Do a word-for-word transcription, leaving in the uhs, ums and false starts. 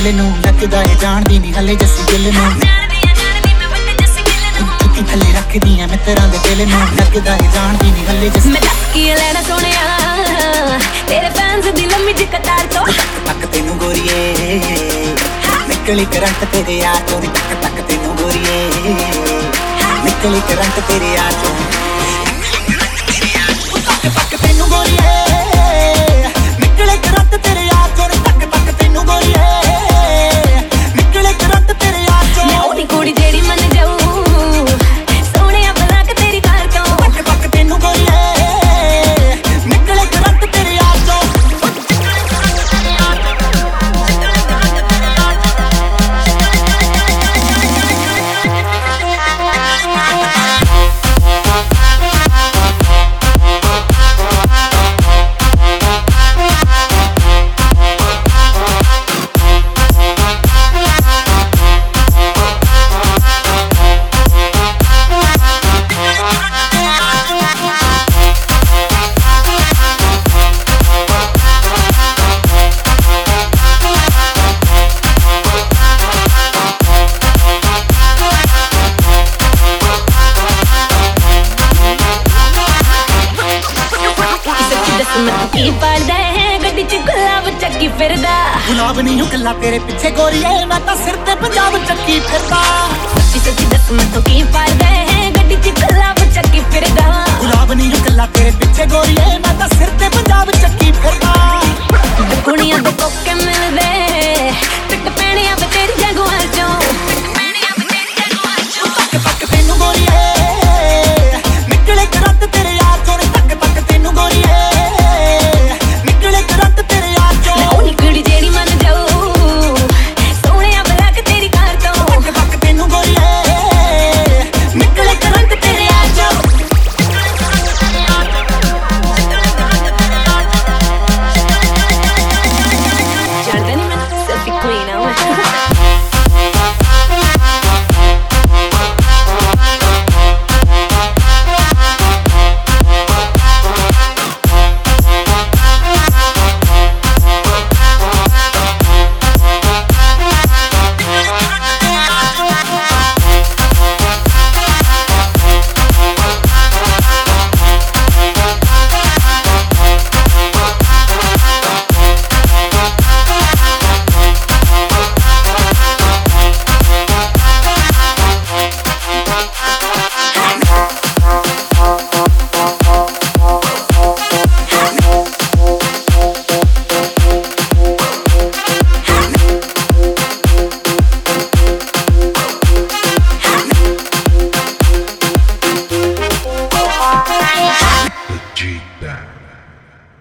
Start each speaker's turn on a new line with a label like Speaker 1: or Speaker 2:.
Speaker 1: ਦਿਲ ਨੂੰ ਲੱਗਦਾ ਏ ਜਾਣਦੀ ਨਹੀਂ ਹਲੇ ਜੱਸੀ ਗਿੱਲ ਨੂੰ ਚੁੱਕੀ ਥੱਲੇ ਰੱਖਦੀ ਆ ਮਿੱਤਰਾਂ ਦੇ ਦਿਲ ਨੂੰ ਲੱਗਦਾ ਏ ਜਾਣਦੀ ਨਹੀਂ ਹਲੇ ਜੱਸੀ
Speaker 2: ਮੈਂ ਦੱਸ ਕੀ ਲੈਣਾ ਸੋਹਣਿਆ ਤੇਰੇ ਫੈਨਸ ਦੀ ਲੰਮੀ ਜਿਹੀ ਕਤਾਰ ਤੋਂ
Speaker 1: ਤੱਕ ਤੈਨੂੰ ਗੋਰੀਏ ਨਿਕਲੀ ਕਰੰਟ ਤੇਰੇ ਯਾਰ ਤੋਂ ਤੱਕ ਤੱਕ ਤੈਨੂੰ ਗੋਰੀਏ ਨਿਕਲੀ ਕਰੰਟ ਤੇਰੇ ਯਾਰ ਤੋਂ ਤੱਕ ਤੱਕ ਤੈਨੂੰ ਗੋਰੀਏ ਨਿਕਲੇ ਕਰੰਟ ਤੇਰੇ ਯਾਰ ਤੋਂ ਤੱਕ ਤੱਕ ਤੈਨੂੰ ਗੋਰੀਏ ਨਿਕਲੇ ਕਰੰਟ ਤੇਰੇ ਯਾਰ ਤੋਂ
Speaker 2: ਮੈਂ ਉਹਦੀ ਕੁੜੀ ਜਿਹੜੀ ਮੰਨ ਜਾਊ ਸੋਹਣਿਆ ਬਲਾਕ ਤੇਰੀ ਕਾਰ ਤੋਂ
Speaker 1: ਤੱਕ ਤੱਕ ਤੈਨੂੰ ਗੋਰੀਏ ਨਿਕਲੇ ਕਰੰਟ ਤੇਰੇ ਯਾਰ ਤੋਂ
Speaker 2: ਕੀ ਪੜਦਾ ਹੈ ਗੱਡੀ ਚ ਗੁਲਾਬ ਚੱਕੀ ਫਿਰਦਾ
Speaker 1: ਗੁਲਾਬ ਨਹੀਂ ਹੂੰ ਕੱਲਾ ਤੇਰੇ ਪਿੱਛੇ ਗੋਰੀਏ ਮੈਂ ਤਾਂ ਸਿਰ ਤੇ ਪੰਜਾਬ ਚੱਕੀ ਫਿਰਦਾ
Speaker 2: ਸੱਚੀ ਸੱਚੀ ਦੱਸ ਮੈਨੂੰ ਕੀ ਪੜਦਾ ਹੈ ਗੱਡੀ ਚ ਗੁਲਾਬ ਚੱਕੀ ਫਿਰਦਾ
Speaker 1: ਗੁਲਾਬ ਨਹੀਂ ਹੂੰ ਕੱਲਾ ਤੇਰੇ ਪਿੱਛੇ ਗੋਰੀਏ ਮੈਂ ਤਾਂ ਸਿਰ ਤੇ ਪੰਜਾਬ ਚੱਕੀ